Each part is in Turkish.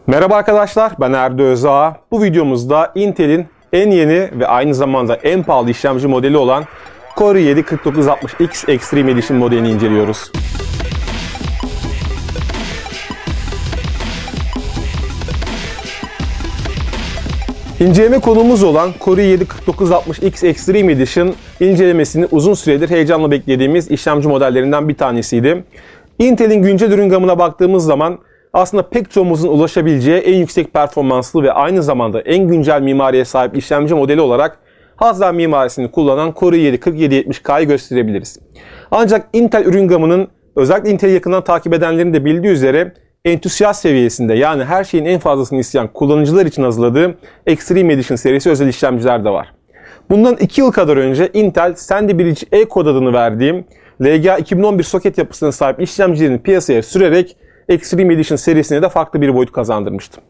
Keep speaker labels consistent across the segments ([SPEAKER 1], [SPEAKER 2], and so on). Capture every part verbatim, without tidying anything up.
[SPEAKER 1] Merhaba arkadaşlar, ben Erdo Özağ. Bu videomuzda Intel'in en yeni ve aynı zamanda en pahalı işlemci modeli olan Core i yedi kırk dokuz altmış X Extreme Edition modelini inceliyoruz. İnceleme konumuz olan Core i yedi kırk dokuz altmış X Extreme Edition incelemesini uzun süredir heyecanla beklediğimiz işlemci modellerinden bir tanesiydi. Intel'in güncel ürün gamına baktığımız zaman aslında pek çoğumuzun ulaşabileceği en yüksek performanslı ve aynı zamanda en güncel mimariye sahip işlemci modeli olarak Haswell mimarisini kullanan Core i yedi kırk yedi yetmiş K'yı gösterebiliriz. Ancak Intel ürün gamının özellikle Intel'i yakından takip edenlerin de bildiği üzere entüsiyast seviyesinde, yani her şeyin en fazlasını isteyen kullanıcılar için hazırladığı Extreme Edition serisi özel işlemciler de var. Bundan iki yıl kadar önce Intel Sandy Bridge E-Code adını verdiğim L G A iki bin on bir soket yapısına sahip işlemcilerini piyasaya sürerek Extreme Edition serisine de farklı bir boyut kazandırmıştı.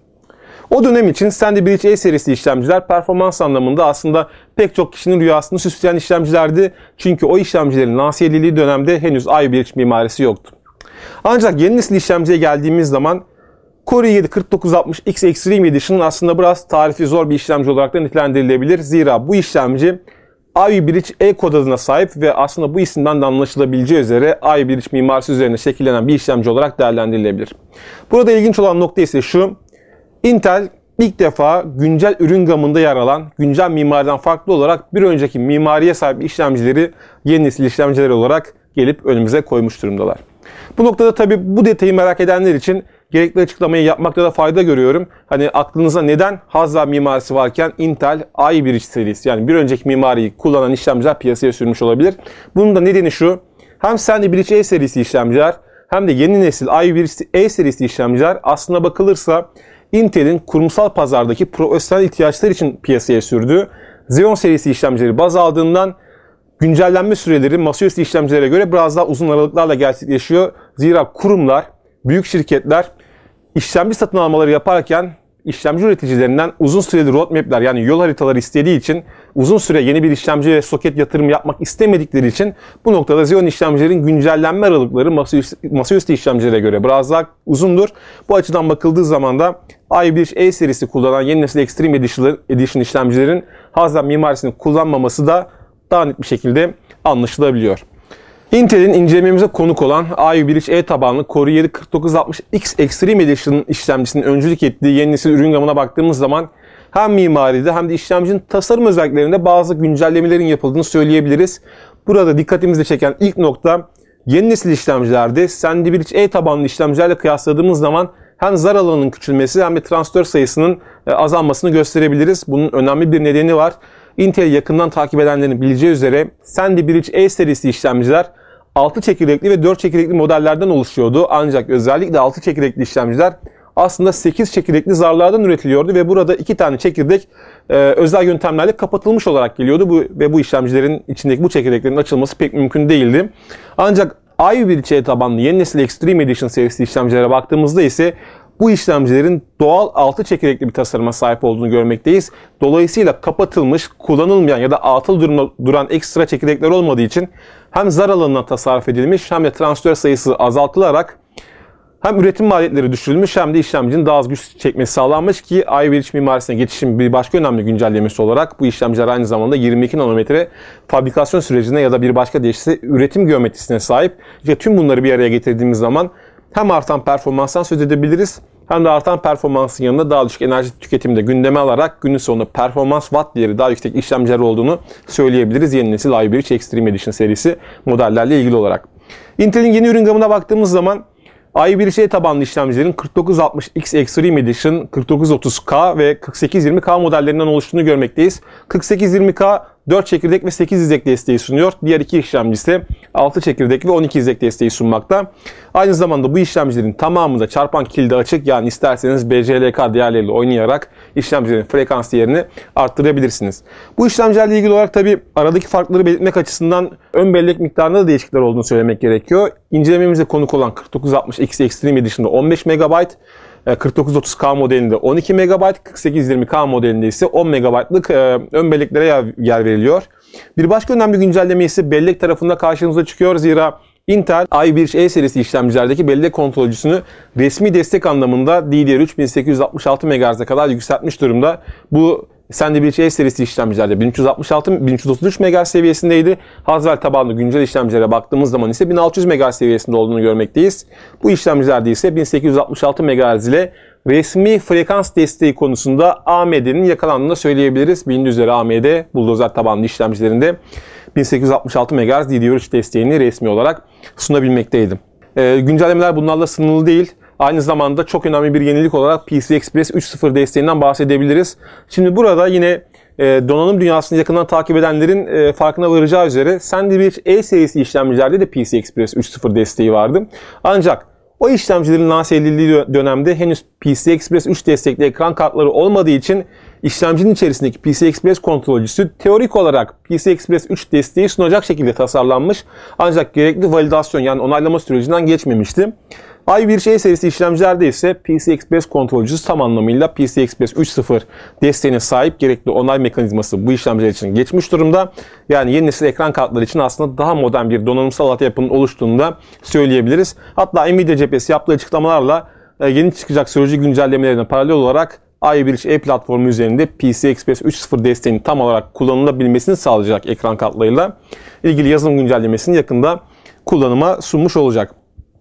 [SPEAKER 1] O dönem için Sandy Bridge E serisi işlemciler performans anlamında aslında pek çok kişinin rüyasını süsleyen işlemcilerdi. Çünkü o işlemcilerin lanse edildiği dönemde henüz Ivy Bridge mimarisi yoktu. Ancak yeni nesil işlemciye geldiğimiz zaman Core i yedi kırk dokuz altmış X Extreme Edition aslında biraz tarifi zor bir işlemci olarak da nitelendirilebilir. Zira bu işlemci Ivy Bridge E-Code adına sahip ve aslında bu isimden de anlaşılabileceği üzere Ivy Bridge mimarisi üzerine şekillenen bir işlemci olarak değerlendirilebilir. Burada ilginç olan nokta ise şu: Intel ilk defa güncel ürün gamında yer alan, güncel mimariden farklı olarak bir önceki mimariye sahip işlemcileri yeni nesil işlemciler olarak gelip önümüze koymuş durumdalar. Bu noktada tabii bu detayı merak edenler için gerekli açıklamayı yapmakta da fayda görüyorum. Hani aklınıza neden Haswell mimarisi varken Intel Ivy Bridge serisi, yani bir önceki mimariyi kullanan işlemciler piyasaya sürmüş olabilir? Bunun da nedeni şu: hem Sandy Bridge E serisi işlemciler hem de yeni nesil Ivy Bridge E serisi işlemciler aslına bakılırsa Intel'in kurumsal pazardaki profesyonel ihtiyaçlar için piyasaya sürdüğü Xeon serisi işlemcileri baz aldığından güncellenme süreleri masaüstü işlemcilere göre biraz daha uzun aralıklarla gerçekleşiyor. Zira kurumlar, büyük şirketler işlemci satın almaları yaparken işlemci üreticilerinden uzun süreli roadmap'ler, yani yol haritaları istediği için uzun süre yeni bir işlemci ve soket yatırım yapmak istemedikleri için bu noktada Xeon işlemcilerin güncellenme aralıkları masaüstü, masaüstü işlemcilere göre biraz daha uzundur. Bu açıdan bakıldığı zaman da Ivy Bridge E serisi kullanan yeni nesil Extreme Edition işlemcilerin Haswell mimarisini kullanmaması da daha net bir şekilde anlaşılabiliyor. Intel'in incelememize konuk olan Ivy Bridge E tabanlı Core i yedi kırk dokuz altmış X Extreme Edition işlemcisinin öncülük ettiği yeni nesil ürün gamına baktığımız zaman hem mimaride hem de işlemcinin tasarım özelliklerinde bazı güncellemelerin yapıldığını söyleyebiliriz. Burada dikkatimizi çeken ilk nokta, yeni nesil işlemcilerde Sandy Bridge E tabanlı işlemcilerle kıyasladığımız zaman hem zar alanının küçülmesi hem de transistör sayısının azalmasını gösterebiliriz. Bunun önemli bir nedeni var. Intel'i yakından takip edenlerin bileceği üzere Sandy Bridge E serisi işlemciler altı çekirdekli ve dört çekirdekli modellerden oluşuyordu. Ancak özellikle altı çekirdekli işlemciler aslında sekiz çekirdekli zarlardan üretiliyordu ve burada iki tane çekirdek e, özel yöntemlerle kapatılmış olarak geliyordu. Bu, ve bu işlemcilerin içindeki bu çekirdeklerin açılması pek mümkün değildi. Ancak Ivy Bridge E tabanlı yeni nesil Extreme Edition serisi işlemcilere baktığımızda ise bu işlemcilerin doğal altı çekirdekli bir tasarıma sahip olduğunu görmekteyiz. Dolayısıyla kapatılmış, kullanılmayan ya da atıl durumda duran ekstra çekirdekler olmadığı için hem zar alanından tasarruf edilmiş hem de transistör sayısı azaltılarak hem üretim maliyetleri düşürülmüş hem de işlemcinin daha az güç çekmesi sağlanmış ki Ivy Bridge mimarisine geçişin bir başka önemli güncellemesi olarak bu işlemciler aynı zamanda yirmi iki nanometre fabrikasyon sürecine ya da bir başka deyişle üretim geometrisine sahip. İşte tüm bunları bir araya getirdiğimiz zaman hem artan performanstan söz edebiliriz hem de artan performansın yanında daha düşük enerji tüketimi de gündeme alarak günün sonunda performans watt değeri daha yüksek işlemciler olduğunu söyleyebiliriz yeni nesil Ivy Bridge Extreme Edition serisi modellerle ilgili olarak. Intel'in yeni ürün gamına baktığımız zaman Ivy Bridge tabanlı işlemcilerin kırk dokuz altmış X Extreme Edition, kırk dokuz otuz K ve kırk sekiz yirmi K modellerinden oluştuğunu görmekteyiz. kırk sekiz yirmi K dört çekirdek ve sekiz izlek desteği sunuyor. Diğer iki işlemci ise altı çekirdek ve on iki izlek desteği sunmakta. Aynı zamanda bu işlemcilerin tamamında çarpan kilidi açık, yani isterseniz B C L K değerleriyle oynayarak işlemcilerin frekans değerini arttırabilirsiniz. Bu işlemcilerle ilgili olarak tabi aradaki farkları belirtmek açısından ön bellek miktarında da değişiklikler olduğunu söylemek gerekiyor. İncelememize konuk olan kırk dokuz altmış X Extreme Edition'da on beş megabayt, kırk dokuz otuz K modelinde on iki megabayt, kırk sekiz yirmi K modelinde ise on megabaytlık ön belleklere yer veriliyor. Bir başka önemli güncelleme ise bellek tarafında karşımıza çıkıyor. Zira Intel i bir E serisi işlemcilerdeki bellek kontrolcüsünü resmi destek anlamında D D R üç bin sekiz yüz altmış altı megahertz'e kadar yükseltmiş durumda. Bu Sandy bir E serisi işlemcilerde bin üç yüz altmış altı bin üç yüz otuz üç megahertz seviyesindeydi. Haswell tabanlı güncel işlemcilere baktığımız zaman ise bin altı yüz megahertz seviyesinde olduğunu görmekteyiz. Bu işlemcilerde ise bin sekiz yüz altmış altı megahertz ile resmi frekans desteği konusunda A M D'nin yakalandığını söyleyebiliriz. Bilindiği üzere A M D buldozer tabanlı işlemcilerinde bin sekiz yüz altmış altı megahertz D D R üç desteğini resmi olarak sunabilmekteydi. Ee, güncellemeler bunlarla sınırlı değil. Aynı zamanda çok önemli bir yenilik olarak P C I Express üç nokta sıfır desteğinden bahsedebiliriz. Şimdi burada yine e, donanım dünyasını yakından takip edenlerin e, farkına varacağı üzere Sandy bir E serisi işlemcilerde de P C I Express üç nokta sıfır desteği vardı. Ancak o işlemcilerin lanse edildiği dönemde henüz P C I Express üç destekli ekran kartları olmadığı için işlemcinin içerisindeki P C I Express kontrolcüsü teorik olarak P C I Express üç desteği sunacak şekilde tasarlanmış. Ancak gerekli validasyon yani onaylama sürecinden geçmemişti. i bir E serisi işlemcilerde ise P C I Express kontrolcüsü tam anlamıyla P C I Express üç nokta sıfır desteğine sahip, gerekli onay mekanizması bu işlemciler için geçmiş durumda. Yani yeni nesil ekran kartları için aslında daha modern bir donanımsal altyapının oluştuğunu da söyleyebiliriz. Hatta Nvidia cephesi yaptığı açıklamalarla yeni çıkacak sürücü güncellemelerine paralel olarak i bir E platformu üzerinde P C I Express üç nokta sıfır desteğinin tam olarak kullanılabilmesini sağlayacak ekran kartlarıyla ilgili yazılım güncellemesini yakında kullanıma sunmuş olacak.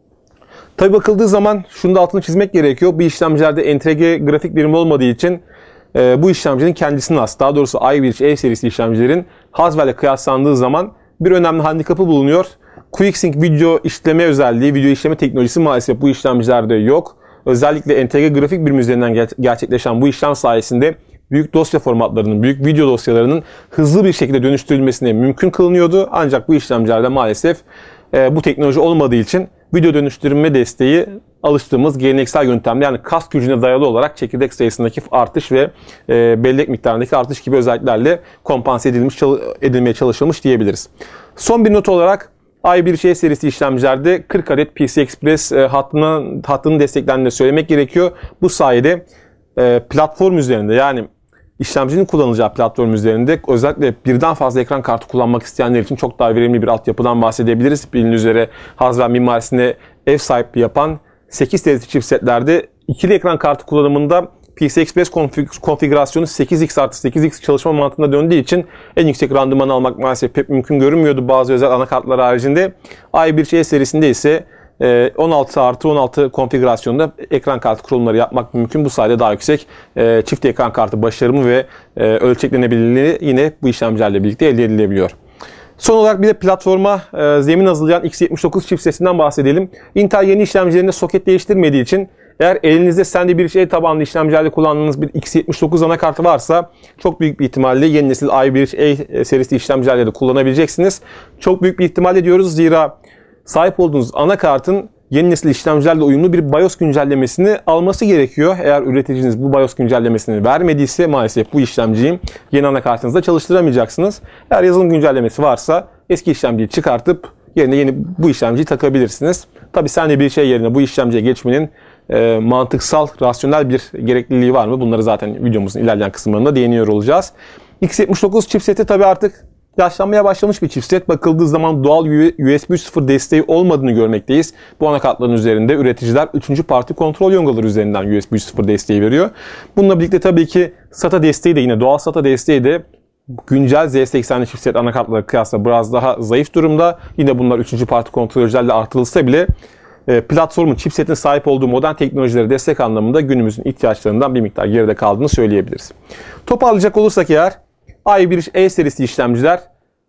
[SPEAKER 1] Tabi bakıldığı zaman şunu da altını çizmek gerekiyor. Bu işlemcilerde entegre grafik birimi olmadığı için e, bu işlemcinin kendisinin az, daha doğrusu i bir E serisi işlemcilerin Haswell'le kıyaslandığı zaman bir önemli handikapı bulunuyor. QuickSync video işleme özelliği, video işleme teknolojisi maalesef bu işlemcilerde yok. Özellikle entegre grafik birimi üzerinden ger- gerçekleşen bu işlem sayesinde büyük dosya formatlarının, büyük video dosyalarının hızlı bir şekilde dönüştürülmesine mümkün kılınıyordu. Ancak bu işlemcilerde maalesef e, bu teknoloji olmadığı için video dönüştürme desteği alıştığımız geleneksel yöntemle yani kas gücüne dayalı olarak çekirdek sayısındaki artış ve e, bellek miktarındaki artış gibi özelliklerle kompanse edilmiş, çal- edilmeye çalışılmış diyebiliriz. Son bir not olarak i bir E serisi işlemcilerde kırk adet P C I Express e, hattına, hattının desteklendiğini söylemek gerekiyor. Bu sayede e, platform üzerinde yani işlemcinin kullanılacağı platform üzerinde özellikle birden fazla ekran kartı kullanmak isteyenler için çok daha verimli bir altyapıdan bahsedebiliriz. Bilindiği üzere Haswell mimarisine ev sahipliği yapan sekiz serisi chipsetlerde ikili ekran kartı kullanımında P C I Express konfig- konfigürasyonu sekiz x artı sekiz x çalışma mantığında döndüğü için en yüksek randıman almak maalesef pek mümkün görünmüyordu bazı özel anakartlar haricinde. i bir E serisinde ise on altı artı on altı konfigürasyonda ekran kartı kurulumları yapmak mümkün. Bu sayede daha yüksek çift ekran kartı başarımı ve ölçeklenebilirliği yine bu işlemcilerle birlikte elde edilebiliyor. Son olarak bir de platforma zemin hazırlayan x yetmiş dokuz chipsetinden bahsedelim. Intel yeni işlemcilerinde soket değiştirmediği için eğer elinizde Sandy bir E tabanlı işlemcilerde kullandığınız bir x yetmiş dokuz anakartı varsa çok büyük bir ihtimalle yeni nesil i bir E serisi işlemcilerde de kullanabileceksiniz. Çok büyük bir ihtimalle diyoruz zira sahip olduğunuz anakartın yeni nesil işlemcilerle uyumlu bir BIOS güncellemesini alması gerekiyor. Eğer üreticiniz bu BIOS güncellemesini vermediyse maalesef bu işlemciyi yeni anakartınızda çalıştıramayacaksınız. Eğer yazılım güncellemesi varsa eski işlemciyi çıkartıp yerine yeni bu işlemciyi takabilirsiniz. Tabii Sandy bir şey yerine bu işlemciye geçmenin e, mantıksal, rasyonel bir gerekliliği var mı? Bunları zaten videomuzun ilerleyen kısımlarında değiniyor olacağız. x yetmiş dokuz chipseti tabii artık yaşlanmaya başlamış bir chipset. Bakıldığı zaman doğal U S B üç nokta sıfır desteği olmadığını görmekteyiz. Bu anakartların üzerinde üreticiler üçüncü parti kontrol yongaları üzerinden U S B üç nokta sıfır desteği veriyor. Bununla birlikte tabii ki SATA desteği de yine doğal SATA desteği de güncel Z seksenli chipset anakartlara kıyasla biraz daha zayıf durumda. Yine bunlar üçüncü parti kontrolörlerle artırılsa bile platformun, chipsetin sahip olduğu modern teknolojilere destek anlamında günümüzün ihtiyaçlarından bir miktar geride kaldığını söyleyebiliriz. Toparlayacak olursak eğer i bir E serisi işlemciler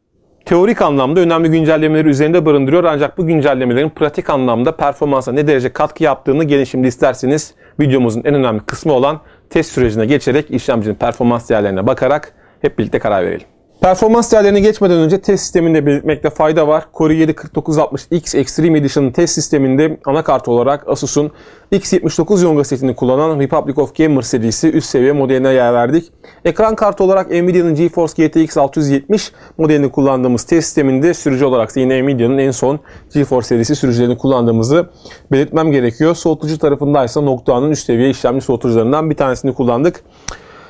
[SPEAKER 1] teorik anlamda önemli güncellemeleri üzerinde barındırıyor. Ancak bu güncellemelerin pratik anlamda performansa ne derece katkı yaptığını gelin şimdi isterseniz videomuzun en önemli kısmı olan test sürecine geçerek işlemcinin performans değerlerine bakarak hep birlikte karar verelim. Performans değerlerine geçmeden önce test sisteminde belirtmekte fayda var. Core i yedi kırk dokuz altmış X Extreme Edition'ın test sisteminde anakart olarak Asus'un x yetmiş dokuz yonga setini kullanan Republic of Gamers serisi üst seviye modeline yer verdik. Ekran kartı olarak Nvidia'nın GeForce G T X altı yüz yetmiş modelini kullandığımız test sisteminde sürücü olarak yine Nvidia'nın en son GeForce serisi sürücülerini kullandığımızı belirtmem gerekiyor. Soğutucu tarafındaysa Noctua'nın üst seviye işlemci soğutucularından bir tanesini kullandık.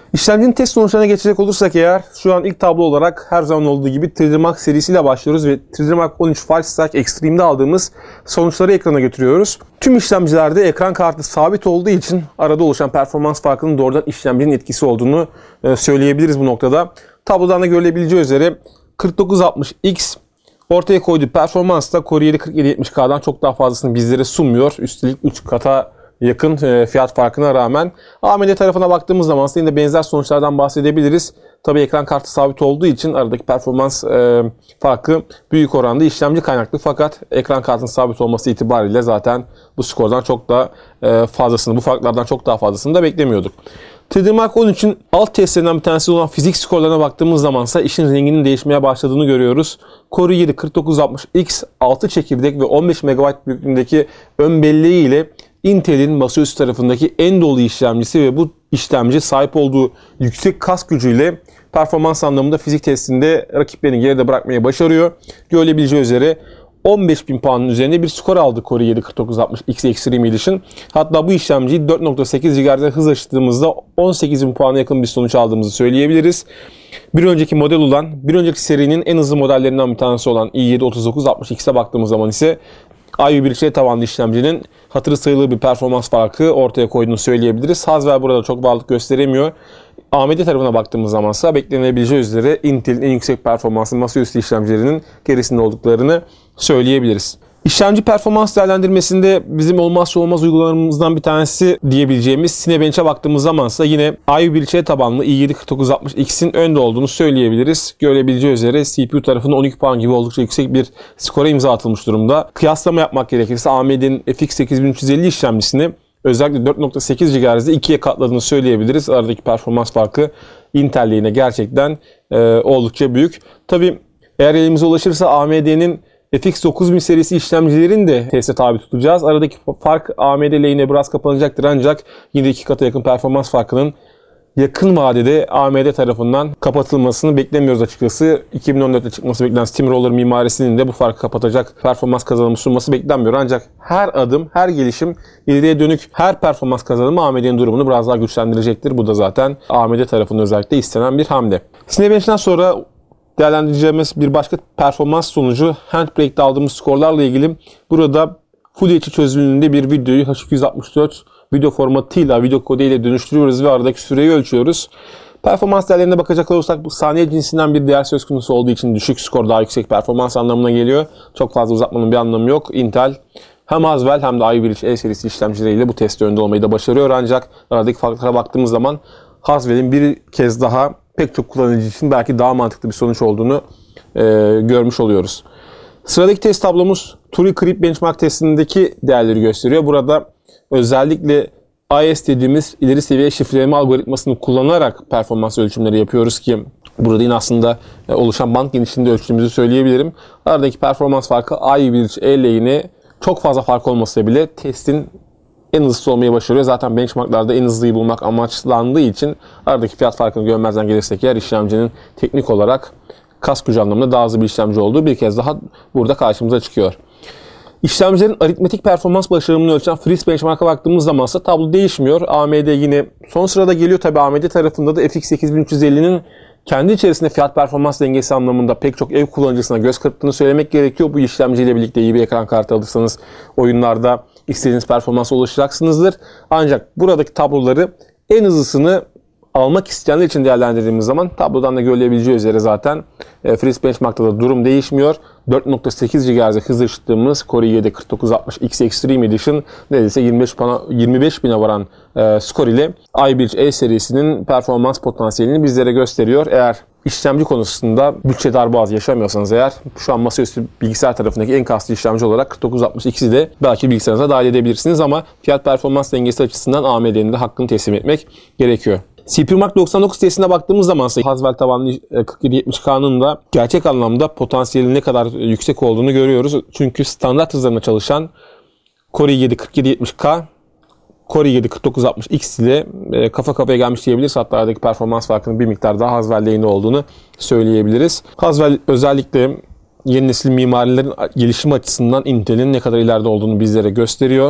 [SPEAKER 1] İşlemcinin test sonuçlarına geçecek olursak eğer, şu an ilk tablo olarak her zaman olduğu gibi üç D Mark serisiyle başlıyoruz ve üç D Mark on üç Firestack Extreme'de aldığımız sonuçları ekrana getiriyoruz. Tüm işlemcilerde ekran kartı sabit olduğu için arada oluşan performans farkının doğrudan işlemcinin etkisi olduğunu söyleyebiliriz bu noktada. Tablodan da görülebileceği üzere kırk dokuz altmış X ortaya koyduğu performansla Core yedi kırk yedi yetmiş K'dan çok daha fazlasını bizlere sunmuyor. Üstelik üç kata yakın fiyat farkına rağmen. A M D tarafına baktığımız zaman yine benzer sonuçlardan bahsedebiliriz. Tabii ekran kartı sabit olduğu için aradaki performans e, farkı büyük oranda işlemci kaynaklı. Fakat ekran kartının sabit olması itibariyle zaten bu skordan çok daha e, fazlasını, bu farklardan çok daha fazlasını da beklemiyorduk. üç D Mark on üçün alt testlerinden bir tanesi olan fizik skorlarına baktığımız zamansa işin renginin değişmeye başladığını görüyoruz. Core yedi kırk dokuz altmış X altı çekirdek ve on beş megabayt büyüklüğündeki ön belleği ile Intel'in masaüstü tarafındaki en dolu işlemcisi ve bu işlemci sahip olduğu yüksek kas gücüyle performans anlamında fizik testinde rakiplerini geride bırakmayı başarıyor. Görülebileceği üzere on beş bin puanın üzerinde bir skor aldı Core yedi kırk dokuz altmış X Extreme Edition. Hatta bu işlemciyi dört nokta sekiz gigahertz'e hız açtığımızda on sekiz bin puana yakın bir sonuç aldığımızı söyleyebiliriz. Bir önceki model olan, bir önceki serinin en hızlı modellerinden bir tanesi olan i yedi otuz dokuz altmış X'e baktığımız zaman ise I V bir çift tabanlı işlemcinin hatırı sayılır bir performans farkı ortaya koyduğunu söyleyebiliriz. Haswell burada çok varlık gösteremiyor. A M D tarafına baktığımız zamansa beklenebileceği üzere Intel'in en yüksek performanslı masaüstü işlemcilerinin gerisinde olduklarını söyleyebiliriz. İşlemci performans değerlendirmesinde bizim olmazsa olmaz uygulamalarımızdan bir tanesi diyebileceğimiz Cinebench'e baktığımız zamansa yine I V bir çift tabanlı i yedi kırk dokuz altmış X'in önde olduğunu söyleyebiliriz. Görebileceği üzere C P U tarafında on iki puan gibi oldukça yüksek bir skora imza atılmış durumda. Kıyaslama yapmak gerekirse A M D'nin F X sekiz bin üç yüz elli işlemcisini özellikle dört nokta sekiz gigahertz'de ikiye katladığını söyleyebiliriz. Aradaki performans farkı Intel lehine gerçekten e, oldukça büyük. Tabii eğer elimize ulaşırsa A M D'nin F X dokuz bin serisi işlemcilerin de teste tabi tutacağız. Aradaki fark A M D lehine biraz kapanacaktır ancak yine iki kata yakın performans farkının yakın vadede A M D tarafından kapatılmasını beklemiyoruz açıkçası. iki bin on dörtte çıkması beklenen Steamroller mimarisinin de bu farkı kapatacak performans kazanımı sunması beklenmiyor. Ancak her adım, her gelişim ileriye dönük her performans kazanımı A M D'nin durumunu biraz daha güçlendirecektir. Bu da zaten A M D tarafından özellikle istenen bir hamle. Cinebench'ten sonra değerlendireceğimiz bir başka performans sonucu Handbrake'de aldığımız skorlarla ilgili. Burada Full H D çözünürlüğünde bir videoyu H iki yüz altmış dört video formatıyla, video kodeyle dönüştürüyoruz ve aradaki süreyi ölçüyoruz. Performans değerlerine bakacak olursak bu saniye cinsinden bir değer söz konusu olduğu için düşük skor daha yüksek performans anlamına geliyor. Çok fazla uzatmanın bir anlamı yok. Intel hem Haswell hem de i V E serisi işlemcileriyle bu testte önde olmayı da başarıyor. Ancak aradaki farklara baktığımız zaman Haswell'in bir kez daha pek çok kullanıcı için belki daha mantıklı bir sonuç olduğunu e, görmüş oluyoruz. Sıradaki test tablomuz Turing Creep Benchmark testindeki değerleri gösteriyor. Burada özellikle I S dediğimiz ileri seviye şifreleme algoritmasını kullanarak performans ölçümleri yapıyoruz ki burada yine aslında oluşan band genişliğinde ölçtüğümüzü söyleyebilirim. Aradaki performans farkı i bir E lehine çok fazla fark olmasa bile testin en hızlısı olmayı başarıyor. Zaten benchmarklarda en hızlıyı bulmak amaçlandığı için aradaki fiyat farkını görmezden gelirsek eğer işlemcinin teknik olarak kas gücü anlamında daha hızlı bir işlemci olduğu bir kez daha burada karşımıza çıkıyor. İşlemcilerin aritmetik performans başarımını ölçen Freeze Benchmark'a baktığımız zaman ise tablo değişmiyor. A M D yine son sırada geliyor. Tabi A M D tarafında da F X sekiz bin üç yüz ellinin kendi içerisinde fiyat performans dengesi anlamında pek çok ev kullanıcısına göz kırptığını söylemek gerekiyor. Bu işlemciyle birlikte iyi bir ekran kartı alırsanız oyunlarda istediğiniz performansa ulaşacaksınızdır. Ancak buradaki tabloları en hızlısını almak isteyenler için değerlendirdiğimiz zaman tablodan da görülebileceği üzere zaten e, Freeze Benchmark'ta da durum değişmiyor. dört nokta sekiz gigahertz'e hız açtığımız Core i yedi kırk dokuz altmış X Extreme Edition neredeyse yirmi beş bine varan e, skor ile i bir E serisinin performans potansiyelini bizlere gösteriyor. Eğer işlemci konusunda bütçe darboğazı yaşamıyorsanız eğer şu an masaüstü bilgisayar tarafındaki en kaslı işlemci olarak kırk dokuz altmış X'i de belki bilgisayarınıza dahil edebilirsiniz ama fiyat performans dengesi açısından A M D'nin de hakkını teslim etmek gerekiyor. C P U Mark doksan dokuz testine baktığımız zaman Haswell tabanlı kırk yedi yetmiş K'nın da gerçek anlamda potansiyelinin ne kadar yüksek olduğunu görüyoruz. Çünkü standart hızlarında çalışan Core i yedi kırk yedi yetmiş K, Core i yedi kırk dokuz altmış X ile kafa kafaya gelmiş diyebiliriz. Hatta aradaki performans farkının bir miktar daha Haswell lehine olduğunu söyleyebiliriz. Haswell özellikle yeni nesil mimarilerin gelişimi açısından Intel'in ne kadar ileride olduğunu bizlere gösteriyor.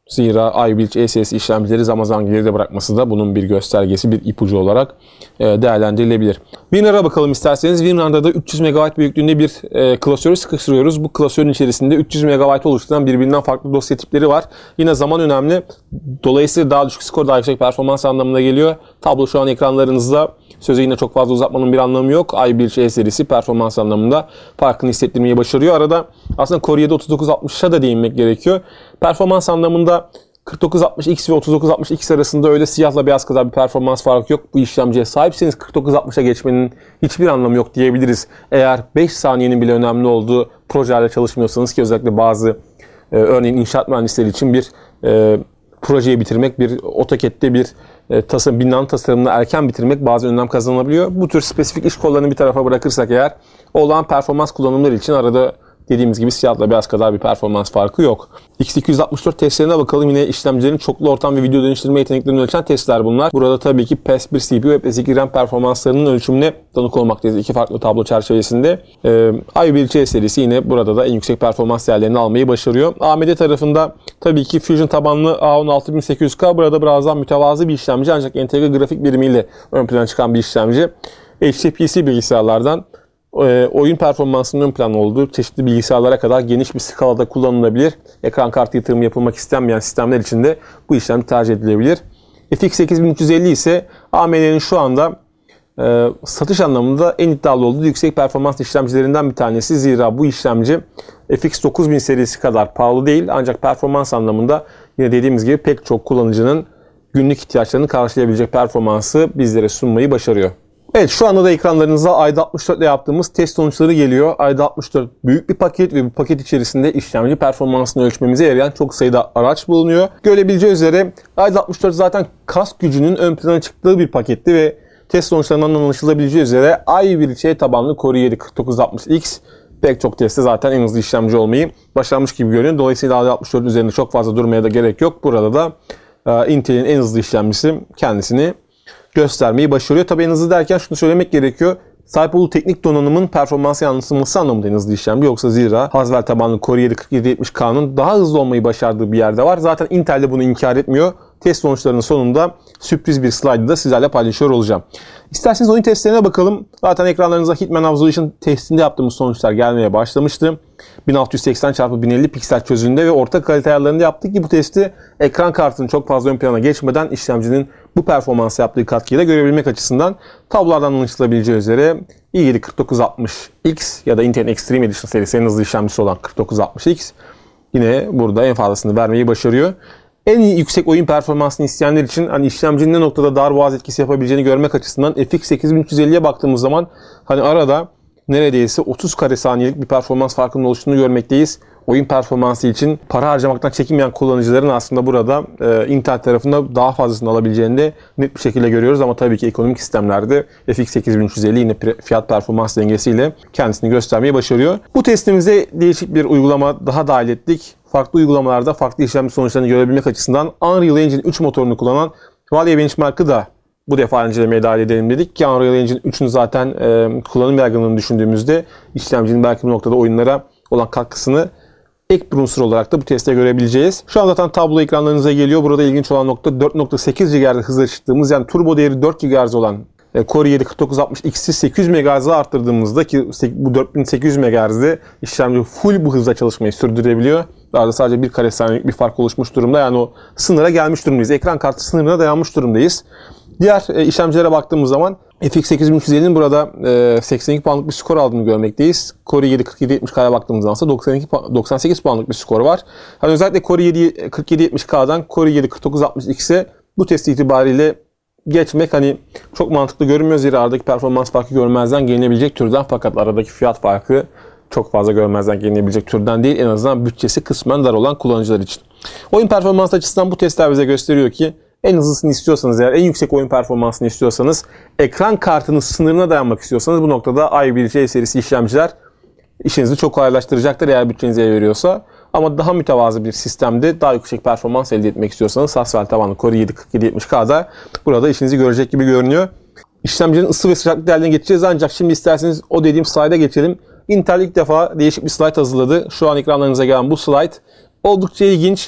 [SPEAKER 1] Zira i bir A serisi işlemcileri zaman zaman geride bırakması da bunun bir göstergesi, bir ipucu olarak değerlendirilebilir. WinRAR'a bakalım isterseniz. WinRAR'da da üç yüz megabayt büyüklüğünde bir e, klasörü sıkıştırıyoruz. Bu klasörün içerisinde üç yüz megabayt oluşturan birbirinden farklı dosya tipleri var. Yine zaman önemli. Dolayısıyla daha düşük skor, daha yüksek performans anlamına geliyor. Tablo şu an ekranlarınızda. Sözü yine çok fazla uzatmanın bir anlamı yok. i bir A serisi performans anlamında farkını hissettirmeyi başarıyor. Arada aslında Core yedi otuz dokuz altmışa da değinmek gerekiyor. Performans anlamında kırk dokuz altmış X ve otuz dokuz altmış X arasında öyle siyahla beyaz kadar bir performans farkı yok. Bu işlemciye sahipseniz kırk dokuz altmışa geçmenin hiçbir anlamı yok diyebiliriz. Eğer beş saniyenin bile önemli olduğu projelerle çalışmıyorsanız, ki özellikle bazı e, örneğin inşaat mühendisleri için bir e, projeyi bitirmek, bir AutoCAD'de bir e, tasarım, binanın tasarımını erken bitirmek bazen önem kazanılabiliyor. Bu tür spesifik iş kollarını bir tarafa bırakırsak eğer, olağan performans kullanımları için arada dediğimiz gibi siyahla beyaz kadar bir performans farkı yok. X iki yüz altmış dört testlerine bakalım. Yine işlemcilerin çoklu ortam ve video dönüştürme yeteneklerini ölçen testler bunlar. Burada tabii ki P E S bir C P U ve P E S iki RAM performanslarının ölçümüne tanık olmaktayız. İki farklı tablo çerçevesinde. Ee, i bir C serisi yine burada da en yüksek performans değerlerini almayı başarıyor. A M D tarafında tabii ki Fusion tabanlı A on altı bin sekiz yüz K burada biraz daha mütevazı bir işlemci, ancak entegre grafik birimiyle ön plana çıkan bir işlemci. H T P C bilgisayarlardan oyun performansının ön planda olduğu çeşitli bilgisayarlara kadar geniş bir skalada kullanılabilir. Ekran kartı yatırımı yapılmak istenmeyen sistemler için de bu işlemci tercih edilebilir. F X sekiz bin üç yüz elli ise A M D'nin şu anda e, satış anlamında en iddialı olduğu yüksek performans işlemcilerinden bir tanesi. Zira bu işlemci F X dokuz bin serisi kadar pahalı değil, ancak performans anlamında yine dediğimiz gibi pek çok kullanıcının günlük ihtiyaçlarını karşılayabilecek performansı bizlere sunmayı başarıyor. Evet, şu anda da ekranlarınıza A Y D altmış dört ile yaptığımız test sonuçları geliyor. A Y D altmış dört büyük bir paket ve bu paket içerisinde işlemci performansını ölçmemize yarayan çok sayıda araç bulunuyor. Görebileceği üzere A Y D altmış dört zaten kas gücünün ön plana çıktığı bir paketti ve test sonuçlarından anlaşılabileceği üzere i bir C tabanlı Core yedi kırk dokuz altmış X pek çok testte zaten en hızlı işlemci olmayı başarmış gibi görünüyor. Dolayısıyla A Y D altmış dört üzerinde çok fazla durmaya da gerek yok. Burada da e, Intel'in en hızlı işlemcisi kendisini göstermeyi başarıyor. Tabii en hızlı derken şunu söylemek gerekiyor. Sahip olduğu teknik donanımın performans yansıması anlamında en hızlı işlemci. Yoksa zira Haswell tabanlı Core yedi kırk yedi yetmiş K'nın daha hızlı olmayı başardığı bir yerde var. Zaten Intel de bunu inkar etmiyor. Test sonuçlarının sonunda sürpriz bir slaydı da sizlerle paylaşıyor olacağım. İsterseniz oyun testlerine bakalım. Zaten ekranlarınıza Hitman Absolution testinde yaptığımız sonuçlar gelmeye başlamıştı. bin altı yüz seksen çarpı bin elli piksel çözünürlüğünde ve orta kalite ayarlarında yaptık ki bu testi ekran kartının çok fazla ön plana geçmeden işlemcinin bu performansı yaptığı katkıyı da görebilmek açısından tablolardan anlaşılabileceği üzere i yedi kırk dokuz altmış X ya da Intel'in Extreme Edition serisi en hızlı işlemcisi olan kırk dokuz altmış X yine burada en fazlasını vermeyi başarıyor. En iyi yüksek oyun performansını isteyenler için hani işlemcinin ne noktada darboğaz etkisi yapabileceğini görmek açısından F X sekiz bin üç yüz elliye baktığımız zaman hani arada neredeyse otuz kare saniyelik bir performans farkının oluştuğunu görmekteyiz. Oyun performansı için para harcamaktan çekinmeyen kullanıcıların aslında burada e, Intel tarafında daha fazlasını alabileceğini de net bir şekilde görüyoruz. Ama tabii ki ekonomik sistemlerde F X sekiz bin üç yüz elli yine fiyat performans dengesiyle kendisini göstermeyi başarıyor. Bu testimize değişik bir uygulama daha dahil ettik. Farklı uygulamalarda farklı işlemci sonuçlarını görebilmek açısından Unreal Engine üç motorunu kullanan Valya Benchmark'ı da bu defa incelemeye dahil edelim dedik ki Unreal Engine üçün zaten e, kullanım yaygınlığını düşündüğümüzde işlemcinin belki bu noktada oyunlara olan katkısını ek bir unsur olarak da bu testte görebileceğiz. Şu an zaten tablo ekranlarınıza geliyor. Burada ilginç olan nokta dört nokta sekiz gigahertz hızla çıktığımız, yani turbo değeri dört gigahertz olan Core yedi kırk dokuz altmış X'i sekiz yüz megahertz'e arttırdığımızda ki bu dört bin sekiz yüz megahertz'de işlemci full bu hızla çalışmayı sürdürebiliyor. Daha da sadece bir kare saniyelik bir fark oluşmuş durumda. Yani o sınıra gelmiş durumdayız. Ekran kartı sınırına dayanmış durumdayız. Diğer e, işlemcilere baktığımız zaman F X sekiz bin üç yüz elli'nin burada e, seksen iki puanlık bir skor aldığını görmekteyiz. Core yedi kırk yedi yetmiş K'ya baktığımız zaman ise doksan iki, doksan sekiz puanlık bir skor var. Hani özellikle Core yedi kırk yedi yetmiş K'dan Core yedi kırk dokuz altmış X'e bu test itibariyle geçmek hani çok mantıklı görünmüyor. Zira aradaki performans farkı görmezden gelinebilecek türden, fakat aradaki fiyat farkı çok fazla görmezden gelinebilecek türden değil. En azından bütçesi kısmen dar olan kullanıcılar için. Oyun performans açısından bu testler bize gösteriyor ki en hızlısını istiyorsanız, eğer en yüksek oyun performansını istiyorsanız, ekran kartının sınırına dayanmak istiyorsanız bu noktada i bir C serisi işlemciler işinizi çok kolaylaştıracaktır eğer bütçenize el veriyorsa. Ama daha mütevazı bir sistemde daha yüksek performans elde etmek istiyorsanız Haswell tabanlı Core yedi kırk yedi yetmiş K'da burada işinizi görecek gibi görünüyor. İşlemcinin ısı ve sıcaklık değerlerine geçeceğiz, ancak şimdi isterseniz o dediğim slayda geçelim. Intel ilk defa değişik bir slide hazırladı. Şu an ekranlarınıza gelen bu slide oldukça ilginç.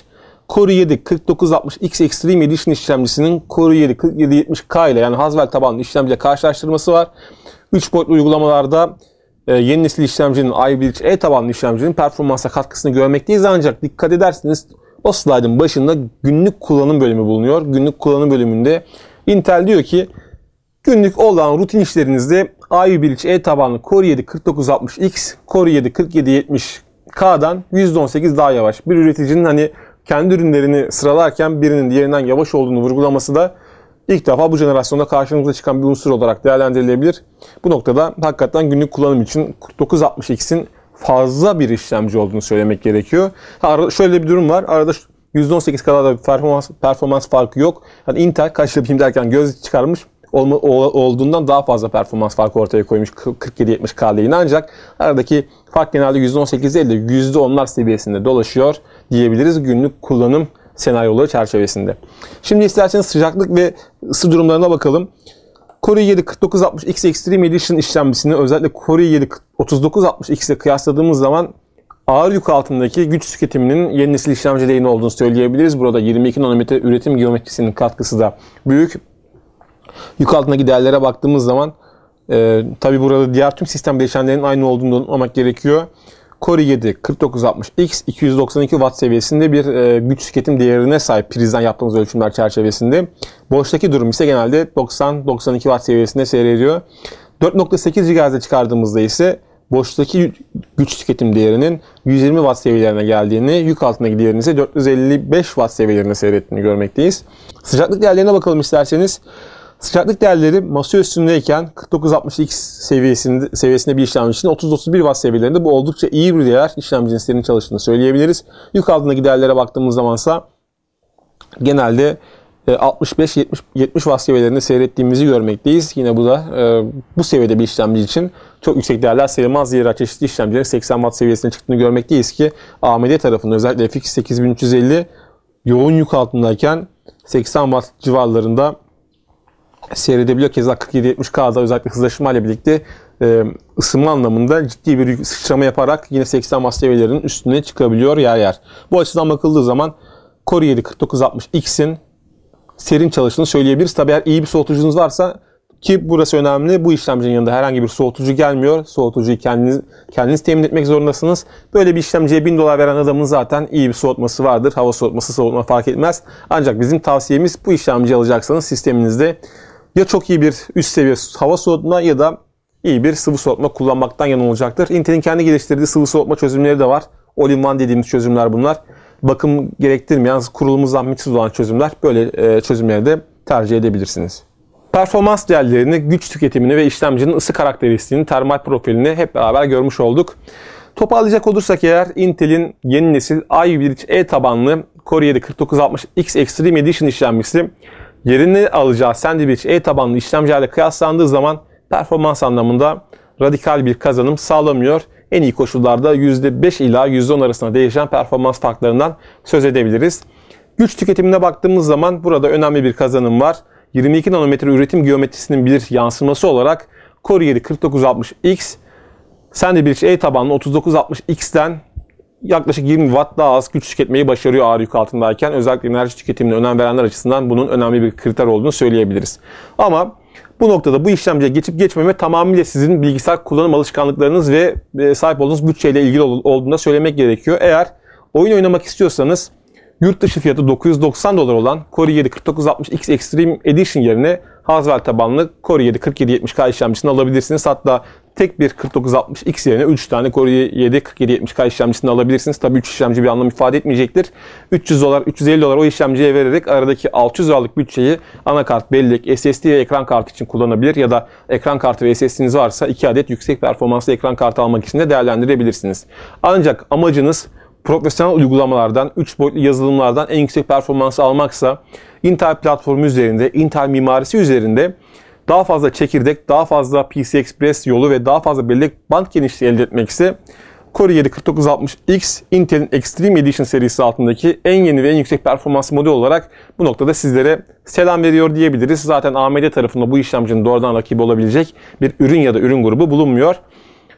[SPEAKER 1] Core i yedi kırk dokuz altmış X Extreme Edition işlemcisinin Core i yedi kırk yedi yetmiş K ile yani Haswell tabanlı işlemciyle karşılaştırması var. üç boyutlu uygulamalarda e, yeni nesil işlemcinin Ivy Bridge E tabanlı işlemcinin performansa katkısını görmekteyiz. Ancak dikkat ederseniz o slaytın başında günlük kullanım bölümü bulunuyor. Günlük kullanım bölümünde Intel diyor ki günlük olan rutin işlerinizde Ivy Bridge E tabanlı Core i yedi kırk dokuz altmış X, Core i yedi kırk yedi yetmiş K'dan yüzde on sekiz daha yavaş. Bir üreticinin hani kendi ürünlerini sıralarken birinin diğerinden yavaş olduğunu vurgulaması da ilk defa bu jenerasyonda karşımıza çıkan bir unsur olarak değerlendirilebilir. Bu noktada hakikaten günlük kullanım için kırk dokuz altmış X'in fazla bir işlemci olduğunu söylemek gerekiyor. Ha, şöyle bir durum var. Arada yüzde on sekiz kadar da bir performans, performans farkı yok. Yani Intel kaç yapayım derken göz çıkarmış olma, olduğundan daha fazla performans farkı ortaya koymuş kırk yedi yetmiş K lehine, ancak aradaki fark genelde yüzde on sekiz değil de yüzde onlar seviyesinde dolaşıyor diyebiliriz günlük kullanım senaryoları çerçevesinde. Şimdi isterseniz sıcaklık ve ısı durumlarına bakalım. Core i yedi kırk dokuz altmış X Extreme Edition işlemcisini özellikle Core i yedi otuz dokuz altmış X ile kıyasladığımız zaman ağır yük altındaki güç tüketiminin yeni nesil işlemci lehine olduğunu söyleyebiliriz. Burada yirmi iki nanometre üretim geometrisinin katkısı da büyük. Yük altındaki değerlere baktığımız zaman e, tabi burada diğer tüm sistem bileşenlerinin aynı olduğunu unutmamak gerekiyor. Core i yedi kırk dokuz altmış X iki yüz doksan iki watt seviyesinde bir e, güç tüketim değerine sahip prizden yaptığımız ölçümler çerçevesinde. Boştaki durum ise genelde doksan doksan iki watt seviyesinde seyrediyor. dört nokta sekiz gigahertz'e çıkardığımızda ise boştaki güç tüketim değerinin yüz yirmi watt seviyelerine geldiğini, yük altındaki değerinin ise dört yüz elli beş watt seviyelerine seyrettiğini görmekteyiz. Sıcaklık değerlerine bakalım isterseniz. Sıcaklık değerleri masa üstündeyken kırk dokuz altmış X seviyesinde, seviyesinde bir işlemci için otuz otuz bir watt seviyelerinde bu oldukça iyi bir değer, işlemcinin serin çalıştığını söyleyebiliriz. Yük altındaki değerlere baktığımız zamansa genelde altmış beş yetmiş watt seviyelerinde seyrettiğimizi görmekteyiz. Yine bu da bu seviyede bir işlemci için çok yüksek değerler sayılmaz. Diğer çeşitli işlemcilerin seksen watt seviyesine çıktığını görmekteyiz ki A M D tarafında özellikle F X sekiz bin üç yüz elli yoğun yük altındayken seksen watt civarlarında seyredebiliyor. Keza kırk yedi yetmiş K'da özellikle hızlaşma ile birlikte e, ısınma anlamında ciddi bir sıçrama yaparak yine seksen watt seviyelerinin üstüne çıkabiliyor yer yer. Bu açıdan bakıldığı zaman Core i yedi kırk dokuz altmış X'in serin çalıştığını söyleyebiliriz. Tabi eğer iyi bir soğutucunuz varsa, ki burası önemli, bu işlemcinin yanında herhangi bir soğutucu gelmiyor. Soğutucuyu kendiniz, kendiniz temin etmek zorundasınız. Böyle bir işlemciye bin dolar veren adamın zaten iyi bir soğutması vardır. Hava soğutması, soğutma fark etmez. Ancak bizim tavsiyemiz bu işlemciyi alacaksanız sisteminizde ya çok iyi bir üst seviye hava soğutma ya da iyi bir sıvı soğutma kullanmaktan yana olacaktır. Intel'in kendi geliştirdiği sıvı soğutma çözümleri de var. All-in-one dediğimiz çözümler bunlar. Bakım gerektirmeyen, kurulumu zahmetsiz olan çözümler. Böyle çözümleri de tercih edebilirsiniz. Performans değerlerini, güç tüketimini ve işlemcinin ısı karakteristiğini, termal profilini hep beraber görmüş olduk. Toparlayacak olursak eğer, Intel'in yeni nesil Ivy Bridge E tabanlı Core i yedi kırk dokuz altmış X Extreme Edition işlemcisi yerini alacağı Sandy Bridge E tabanlı işlemcilerle kıyaslandığı zaman performans anlamında radikal bir kazanım sağlamıyor. En iyi koşullarda yüzde beş ila yüzde on arasında değişen performans farklarından söz edebiliriz. Güç tüketimine baktığımız zaman burada önemli bir kazanım var. yirmi iki nanometre üretim geometrisinin bir yansıması olarak Core i yedi kırk dokuz altmış X Sandy Bridge E tabanlı otuz dokuz altmış X'ten yaklaşık yirmi watt daha az güç tüketmeyi başarıyor ağır yük altındayken. Özellikle enerji tüketimine önem verenler açısından bunun önemli bir kriter olduğunu söyleyebiliriz. Ama bu noktada bu işlemciye geçip geçmeme tamamıyla sizin bilgisayar kullanım alışkanlıklarınız ve sahip olduğunuz bütçeyle ilgili olduğunu da söylemek gerekiyor. Eğer oyun oynamak istiyorsanız yurt dışı fiyatı dokuz yüz doksan dolar olan Core i yedi kırk dokuz altmış X Extreme Edition yerine Haswell tabanlı Core i yedi kırk yedi yetmiş K işlemcisini alabilirsiniz. Hatta tek bir kırk dokuz altmış X yerine üç tane Core i yedi kırk yedi yetmiş K işlemcisini alabilirsiniz. Tabii üç işlemci bir anlam ifade etmeyecektir. üç yüz dolar, üç yüz elli dolar o işlemciye vererek aradaki altı yüz dolarlık bütçeyi anakart, bellek, S S D ve ekran kartı için kullanabilir ya da ekran kartı ve S S D'niz varsa iki adet yüksek performanslı ekran kartı almak için de değerlendirebilirsiniz. Ancak amacınız profesyonel uygulamalardan, üç boyutlu yazılımlardan en yüksek performansı almaksa Intel platformu üzerinde, Intel mimarisi üzerinde daha fazla çekirdek, daha fazla P C I Express yolu ve daha fazla bellek band genişliği elde etmekse Core i yedi kırk dokuz altmış X Intel'in Extreme Edition serisi altındaki en yeni ve en yüksek performanslı model olarak bu noktada sizlere selam veriyor diyebiliriz. Zaten A M D tarafında bu işlemcinin doğrudan rakibi olabilecek bir ürün ya da ürün grubu bulunmuyor.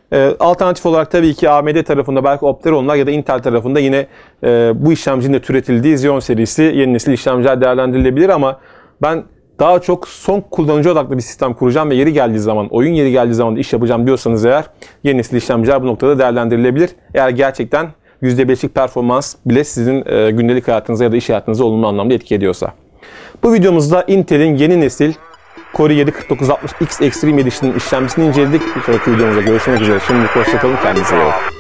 [SPEAKER 1] E, alternatif olarak tabii ki A M D tarafında belki Opteron'lar ya da Intel tarafında yine e, bu işlemcinin de türetildiği Xeon serisi yeni nesil işlemciler değerlendirilebilir ama ben daha çok son kullanıcı odaklı bir sistem kuracağım ve yeri geldiği zaman, oyun yeri geldiği zaman da iş yapacağım diyorsanız eğer yeni nesil işlemciler bu noktada değerlendirilebilir. Eğer gerçekten yüzde beşlik performans bile sizin e, gündelik hayatınıza ya da iş hayatınıza olumlu anlamda etki ediyorsa. Bu videomuzda Intel'in yeni nesil Core i yedi kırk dokuz altmış X Extreme Edition işlemcisini inceledik. Bir sonraki videomuzda görüşmek üzere. Şimdilik hoşçakalın. Kendinize iyi bakın.